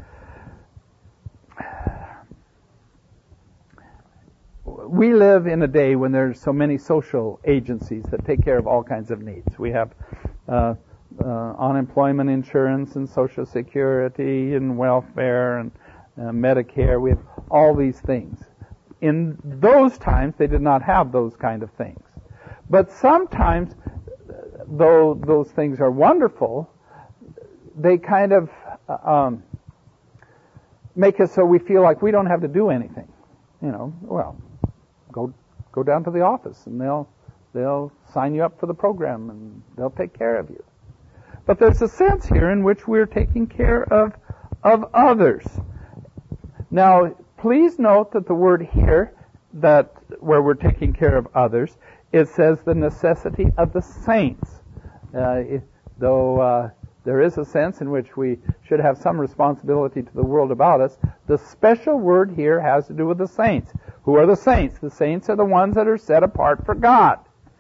We live in a day when there's so many social agencies that take care of all kinds of needs. We have uh, uh, unemployment insurance and Social Security and welfare and uh, Medicare. We have all these things. In those times, they did not have those kind of things. But sometimes, though those things are wonderful, they kind of um, make us so we feel like we don't have to do anything. You know, well, go go down to the office and they'll they'll sign you up for the program and they'll take care of you. But there's a sense here in which we're taking care of of others. Now, please note that the word here, that where we're taking care of others, it says the necessity of the saints. Uh, it, though uh, there is a sense in which we should have some responsibility to the world about us, the special word here has to do with the saints. Who are the saints? The saints are the ones that are set apart for God.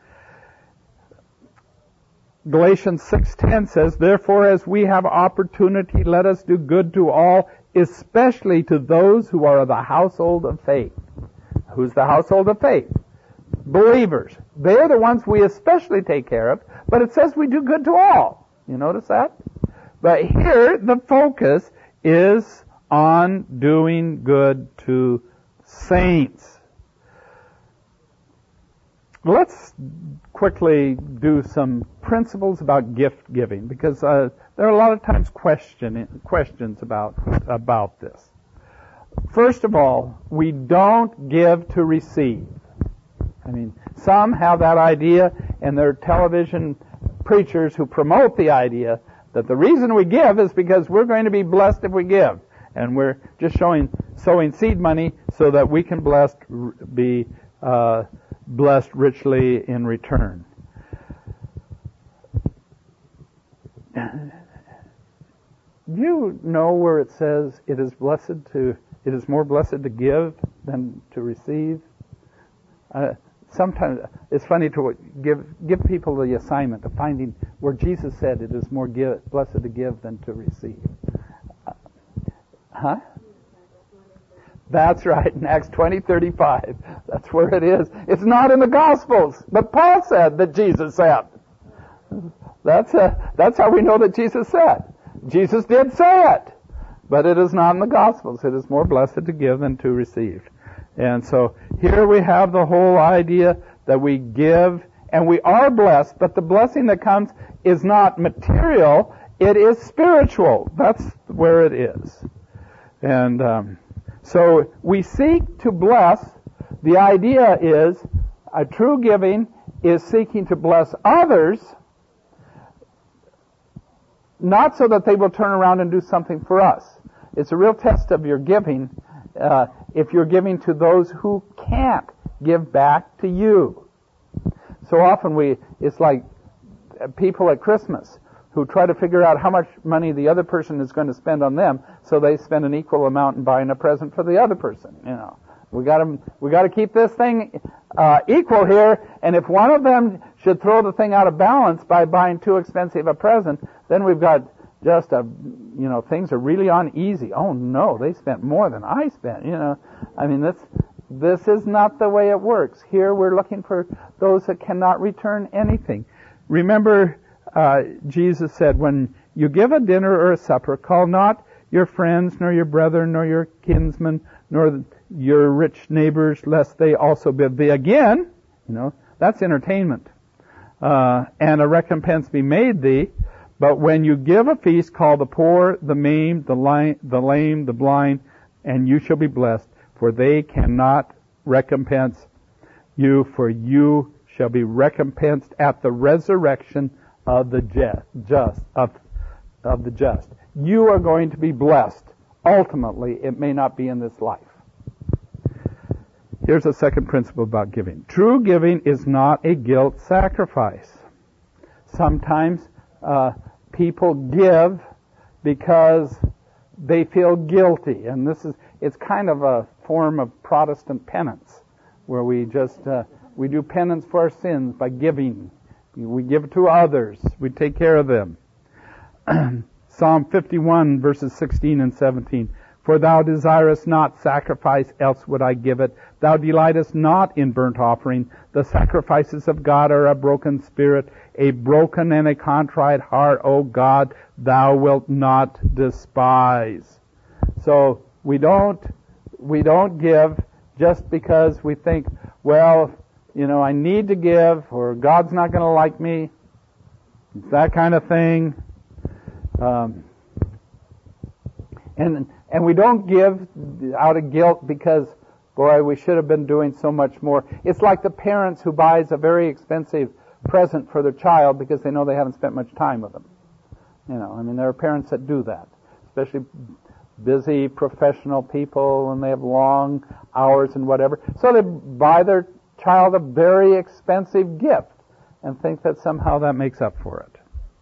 Galatians six ten says, therefore, as we have opportunity, let us do good to all, especially to those who are of the household of faith. Who's the household of faith? Believers. They're the ones we especially take care of, but it says we do good to all. You notice that? But here, the focus is on doing good to saints. Let's quickly do some principles about gift giving, because uh, there are a lot of times question, questions about about this. First of all, we don't give to receive. I mean, some have that idea, and there are television preachers who promote the idea that the reason we give is because we're going to be blessed if we give, and we're just showing sowing seed money so that we can blessed be uh, blessed richly in return. Do you know where it says it is blessed to, it is more blessed to give than to receive? Uh, sometimes it's funny to give give people the assignment of finding where Jesus said it is more give, blessed to give than to receive. Uh, huh? That's right, in Acts twenty thirty-five. That's where it is. It's not in the Gospels, but Paul said that Jesus said. That's a, that's how we know that Jesus said. Jesus did say it, but it is not in the Gospels. It is more blessed to give than to receive. And so here we have the whole idea that we give and we are blessed, but the blessing that comes is not material, it is spiritual. That's where it is. And um, so we seek to bless. The idea is, a true giving is seeking to bless others, not so that they will turn around and do something for us. It's a real test of your giving uh, if you're giving to those who can't give back to you. So often we, it's like people at Christmas who try to figure out how much money the other person is going to spend on them, so they spend an equal amount in buying a present for the other person. You know, we got to we got to keep this thing uh, equal here. And if one of them should throw the thing out of balance by buying too expensive a present, then we've got just a, you know, things are really uneasy. Oh no, they spent more than I spent. You know, I mean this this is not the way it works. Here we're looking for those that cannot return anything. Remember, uh, Jesus said, when you give a dinner or a supper, call not your friends, nor your brethren, nor your kinsmen, nor your rich neighbors, lest they also bid thee again. You know, that's entertainment. Uh, and a recompense be made thee. But when you give a feast, call the poor, the maimed, the, li- the lame, the blind, and you shall be blessed, for they cannot recompense you, for you shall be recompensed at the resurrection of the just, just of, of the just. You are going to be blessed. Ultimately, it may not be in this life. Here's a second principle about giving. True giving is not a guilt sacrifice. Sometimes uh, people give because they feel guilty, and this is it's kind of a form of Protestant penance, where we just uh, we do penance for our sins by giving. We give to others. We take care of them. Psalm fifty-one, verses sixteen and seventeen. For thou desirest not sacrifice, else would I give it. Thou delightest not in burnt offering. The sacrifices of God are a broken spirit, a broken and a contrite heart, O God, thou wilt not despise. So we don't, we don't give just because we think, well, you know, I need to give, or God's not going to like me. It's that kind of thing. Um, And and we don't give out of guilt because, boy, we should have been doing so much more. It's like the parents who buys a very expensive present for their child because they know they haven't spent much time with them. You know, I mean, there are parents that do that, especially busy professional people, and they have long hours and whatever. So they buy their child a very expensive gift and think that somehow that makes up for it.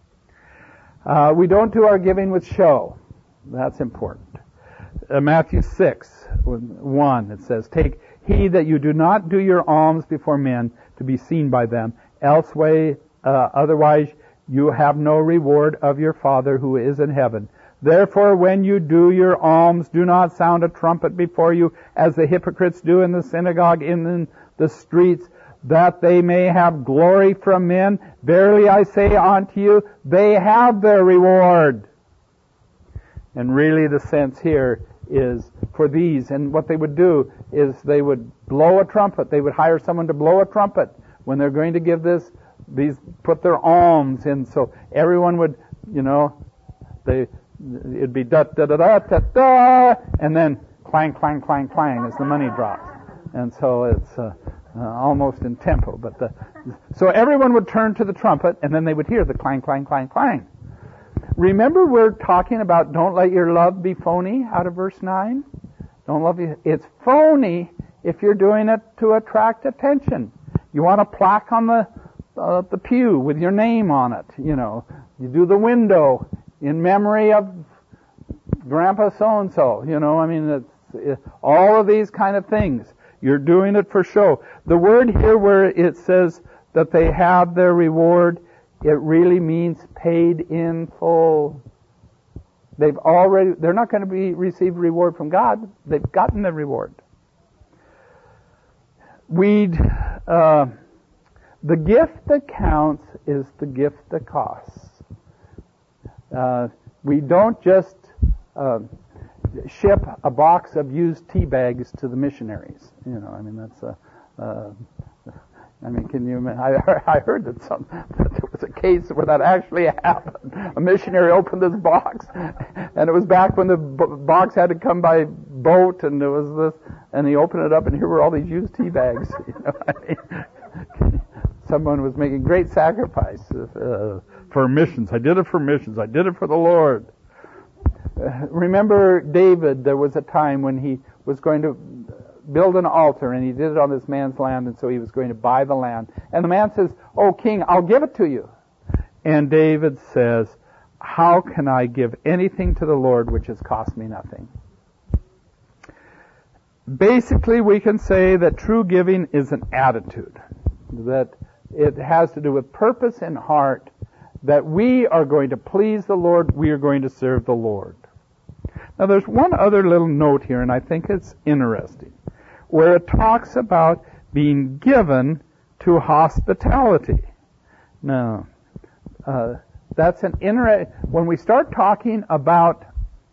Uh, we don't do our giving with show. That's important. Uh, Matthew six, one, it says, "Take heed that you do not do your alms before men to be seen by them, else way, uh, otherwise you have no reward of your Father who is in heaven. Therefore, when you do your alms, do not sound a trumpet before you, as the hypocrites do in the synagogue and in the streets, that they may have glory from men. Verily I say unto you, they have their reward." And really the sense here is for these, and what they would do is they would blow a trumpet. They would hire someone to blow a trumpet when they're going to give this, these, put their alms in. So everyone would, you know, they, it'd be da da da da da da, and then clang, clang, clang, clang as the money drops. And so it's uh, uh, almost in tempo. But the, so everyone would turn to the trumpet, and then they would hear the clang, clang, clang, clang. Remember, we're talking about don't let your love be phony out of verse nine? Don't love you. It's phony if you're doing it to attract attention. You want a plaque on the uh, the pew with your name on it. You know, you do the window in memory of Grandpa so-and-so. You know, I mean, it's, it, all of these kind of things. You're doing it for show. The word here where it says that they have their reward, it really means paid in full. They've already, they're not going to be receive reward from God. They've gotten the reward. We, uh, the gift that counts is the gift that costs. Uh, we don't just uh, ship a box of used tea bags to the missionaries. You know, I mean, that's a, uh, I mean, can you imagine? I, I heard that, some, that there was a case where that actually happened. A missionary opened this box, and it was back when the b- box had to come by boat, and there was this, and he opened it up, and here were all these used tea bags. You know, I mean, someone was making great sacrifice uh, for missions. I did it for missions. I did it for the Lord. Uh, remember David, there was a time when he was going to build an altar, and he did it on this man's land, and so he was going to buy the land. And the man says, "Oh, king, I'll give it to you." And David says, "How can I give anything to the Lord which has cost me nothing?" Basically, we can say that true giving is an attitude, that it has to do with purpose and heart, that we are going to please the Lord, we are going to serve the Lord. Now, there's one other little note here, and I think it's interesting, where it talks about being given to hospitality. Now, uh, that's an inter- when we start talking about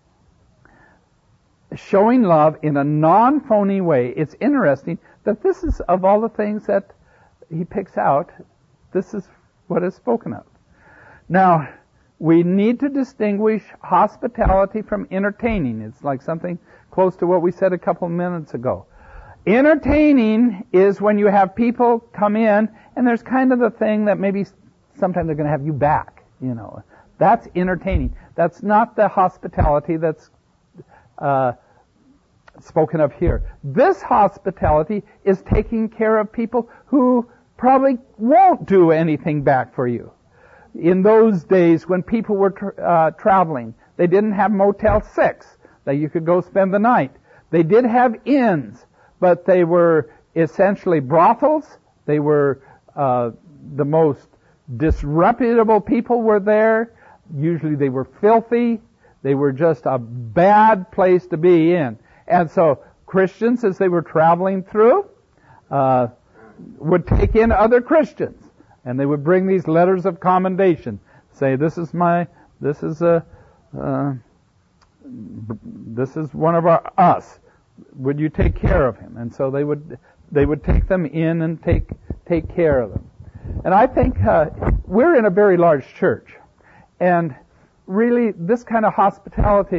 showing love in a non-phony way, it's interesting that this is, of all the things that he picks out, this is what is spoken of. Now, we need to distinguish hospitality from entertaining. It's like something close to what we said a couple of minutes ago. Entertaining is when you have people come in, and there's kind of the thing that maybe sometimes they're going to have you back, you know. That's entertaining. That's not the hospitality that's uh, spoken of here. This hospitality is taking care of people who probably won't do anything back for you. In those days when people were tra- uh, traveling, they didn't have Motel six that you could go spend the night. They did have inns, but they were essentially brothels. They were uh, the most disreputable people were there. Usually they were filthy. They were just a bad place to be in. And so Christians, as they were traveling through, uh, would take in other Christians. And they would bring these letters of commendation. Say, this is my, this is a, uh, this is one of our, us. Would you take care of him? And so they would, they would take them in and take, take care of them. And I think, uh, we're in a very large church. And really, this kind of hospitality,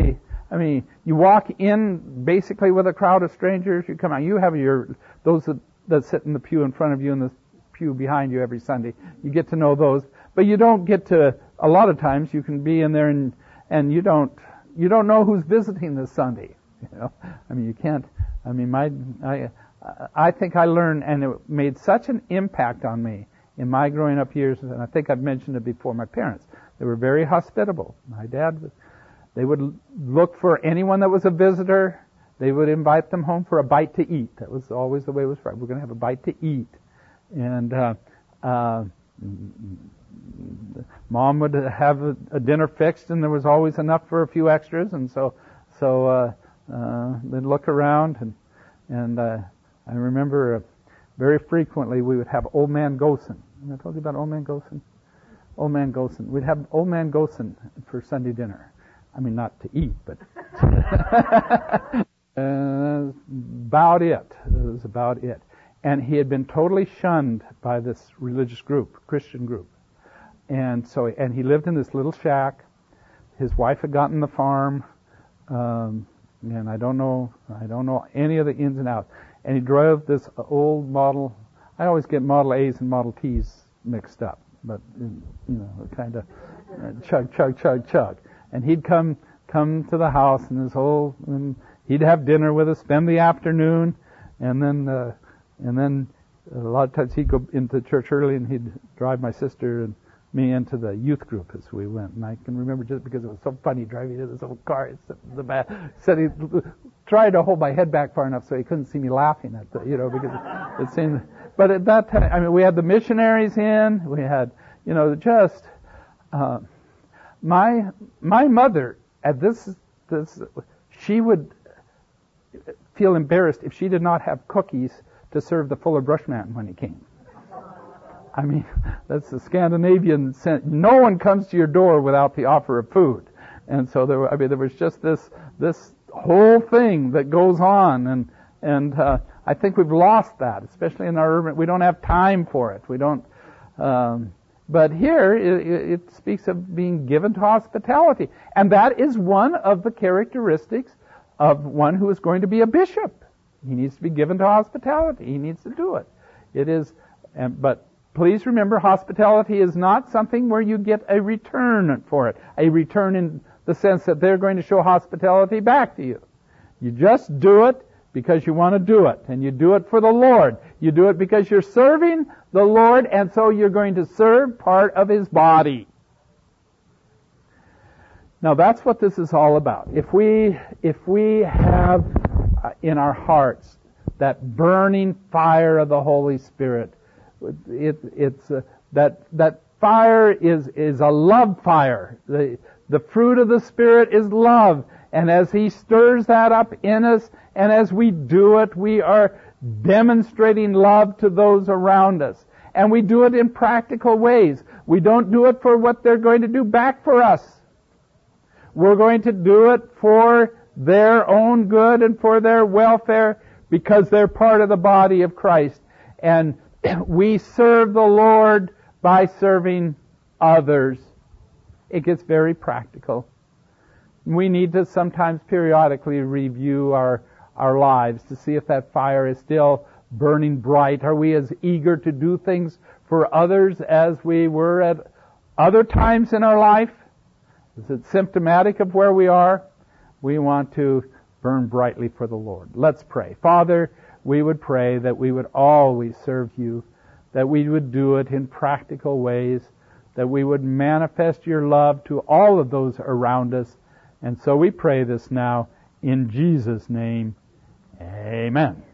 I mean, you walk in basically with a crowd of strangers. You come out. You have your those that, that sit in the pew in front of you and the pew behind you every Sunday. You get to know those, but you don't get to. A lot of times, you can be in there and and you don't you don't know who's visiting this Sunday. You know, I mean, you can't. I mean, my I I think I learned, and it made such an impact on me in my growing up years. And I think I've mentioned it before. My parents, they were very hospitable. My dad was. They would look for anyone that was a visitor. They would invite them home for a bite to eat. That was always the way it was. We're going to have a bite to eat. And uh, uh, Mom would have a, a dinner fixed, and there was always enough for a few extras. And so, so uh, uh, they'd look around, and and uh, I remember uh, very frequently we would have Old Man Gosen. I told you about Old Man Gosen. Old Man Gosen. We'd have Old Man Gosen for Sunday dinner. I mean, not to eat, but uh, about it. It was about it. And he had been totally shunned by this religious group, Christian group. And so, and he lived in this little shack. His wife had gotten the farm, um, and I don't know, I don't know any of the ins and outs. And he drove this old model. I always get Model A's and Model T's mixed up, but you know, kind of chug, chug, chug, chug. And he'd come come to the house, and his whole, and he'd have dinner with us, spend the afternoon, and then uh, and then a lot of times he'd go into church early, and he'd drive my sister and me into the youth group as we went. And I can remember, just because it was so funny driving in this old car, the back, said he tried to hold my head back far enough so he couldn't see me laughing at the, you know, because it, it seemed. But at that time, I mean, we had the missionaries in, we had, you know, just. Uh, My my mother at this this she would feel embarrassed if she did not have cookies to serve the Fuller Brushman when he came. I mean, that's the Scandinavian sense. No one comes to your door without the offer of food, and so there. I mean, there was just this this whole thing that goes on, and and uh, I think we've lost that, especially in our urban. We don't have time for it. We don't. Um, But here, it, it speaks of being given to hospitality. And that is one of the characteristics of one who is going to be a bishop. He needs to be given to hospitality. He needs to do it. It is, and, but please remember, hospitality is not something where you get a return for it. A return in the sense that they're going to show hospitality back to you. You just do it because you want to do it, and you do it for the Lord. You do it because you're serving the Lord, and so you're going to serve part of His body. Now that's what this is all about. If we, if we have uh, in our hearts that burning fire of the Holy Spirit, it, it's uh, that that fire is is a love fire. The the fruit of the Spirit is love, and as He stirs that up in us, and as we do it, we are demonstrating love to those around us. And we do it in practical ways. We don't do it for what they're going to do back for us. We're going to do it for their own good and for their welfare, because they're part of the body of Christ. And we serve the Lord by serving others. It gets very practical. We need to sometimes periodically review our our lives to see if that fire is still burning bright. Are we as eager to do things for others as we were at other times in our life? Is it symptomatic of where we are? We want to burn brightly for the Lord. Let's pray. Father, we would pray that we would always serve You, that we would do it in practical ways, that we would manifest Your love to all of those around us. And so we pray this now in Jesus' name. Amen.